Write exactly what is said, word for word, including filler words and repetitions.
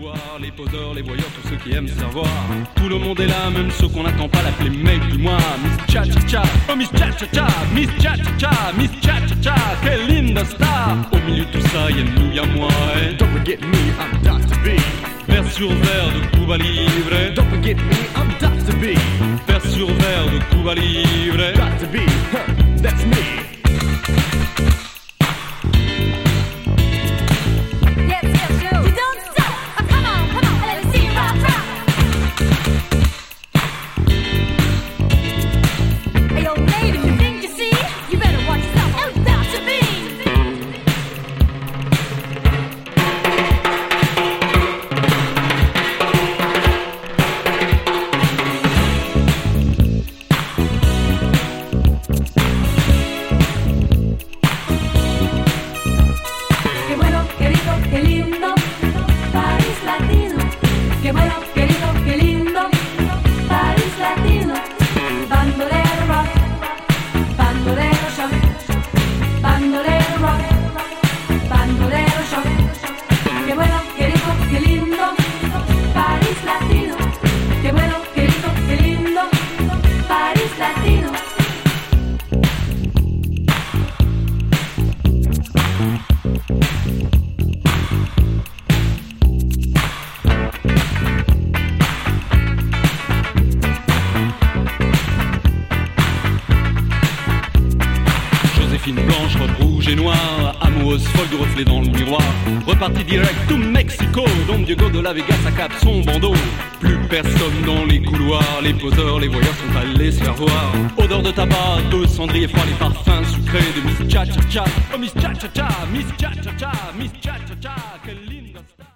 couloirs, les poseurs, les voyeurs, tous ceux qui aiment se faire voir. Tout le monde est là, même ceux qu'on n'attend pas, l'appeler mec du mois. Miss Cha Cha Cha, oh Miss Cha Cha Cha, Miss Cha Cha Cha, Miss Cha Cha Cha, quelle linda star. Au milieu de tout ça, y'a nous, y'a moi. Eh. Don't forget me, I'm Doctor B. Vers sur verre de Cuba Libre. Don't forget me, I'm Doctor B. Vers sur verre de Cuba Libre. Doctor B, huh, that's me. Blanche, robe rouge et noire, amoureuse folle du reflet dans le miroir. Reparti direct to Mexico, Don Diego de la Vegas à cap son bandeau. Plus personne dans les couloirs, les poseurs, les voyeurs sont allés se faire voir. Odeur de tabac, de cendrier froid, les parfums sucrés de Miss Cha Cha Cha. Oh Miss Cha Cha Cha, Miss Cha Cha Cha, Miss Cha Cha Cha, quelle linda star.